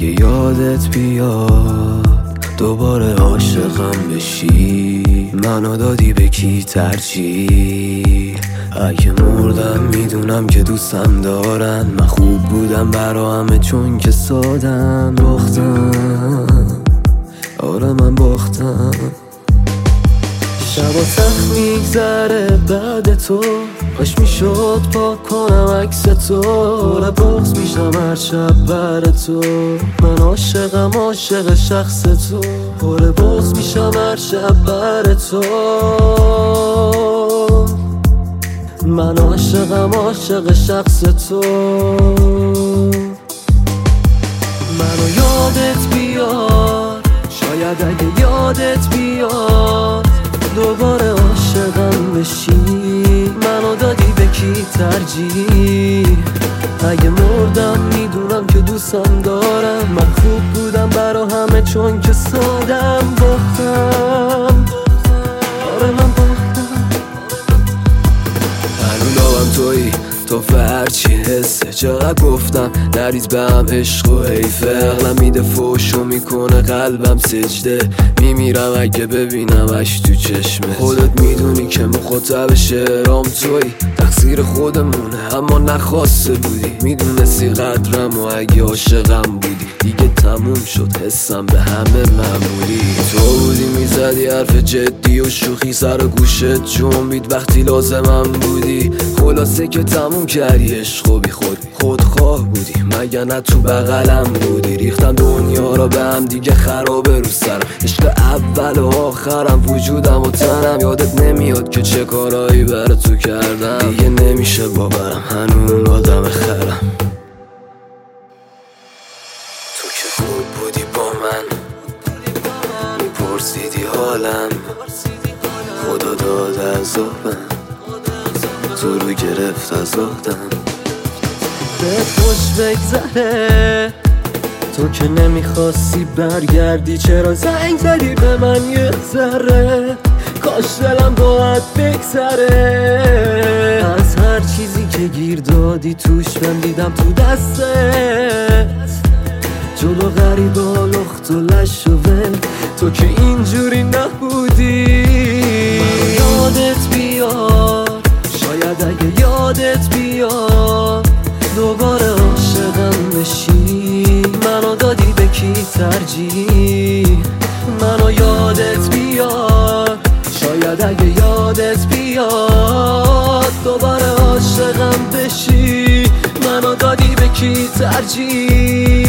اگه یادت بیاد دوباره عاشقم بشی، منو دادی به کی ترجیح؟ اگه مردم میدونم که دوستم دارن، من خوب بودم برا همه چون که سادم. باختم، آره من باختم. شبا سخت میگذره بعد تو، کاش میشد پاک کنم عکس تو. پر بغض میشم هر شب بر تو، من عاشقم عاشق شخص تو. پر بغض میشم هر شب بر تو، من عاشقم عاشق شخص تو. منو یادت بیاد، شاید اگه یادت بیاد دوباره عاشقم بشی، منو دادی به کی ترجیح؟ اگه مردم میدونم که دوستم دارم، من خوب بودم برا همه چون که سادم. باختم، آره من باختم. هنوز تویی تو هرچی حسه، چقدر گفتم نریز به هم عشق و حیفه. اغلم میده فوشو میکنه قلبم سجده، میمیرم اگه ببینمش تو چشمت. خودت میدونی که مخاطب شعرام تویی، تقصیر خودمونه اما نخواسته بودی. میدونستی قدرم و اگه عاشقم بودی دیگه تموم شد حسم به همه معمولی. تو بودی میزدی حرف جدی و شوخی سر گوشت جنبید وقتی لازمم بودی. خلاصه که تموم کردی عشق و بی خودخواه بودی، مگه نه تو بغلم بودی. ریختم دنیا را به هم دیگه خرابه رو سرم، عشق اول و آخرم وجودم و تنم. یادت نمیاد که چه کارایی برای تو کردم، دیگه نمیشه باورم هنوز آدم خرم. تو که خوب بودی با من، میپرسیدی حالم، خدا داد عذابم، تو رو گرفت از آدم. بهت خوش بگذره، تو که نمیخواستی برگردی، چرا زنگ زدی به من یه ذره؟ کاش دلم باید بگذره از هر چیزی که گیر دادی توش. من دیدم تو دستت جلو غریبا لخت و لش و ول، تو که اینجوری نبودی. یادت بیاد، شاید اگه یادت بیاد دوباره عاشقم بشی، منو دادی به کی ترجیح؟ منو یادت بیاد، شاید اگه یادت بیاد دوباره عاشقم بشی، منو دادی به کی ترجیح؟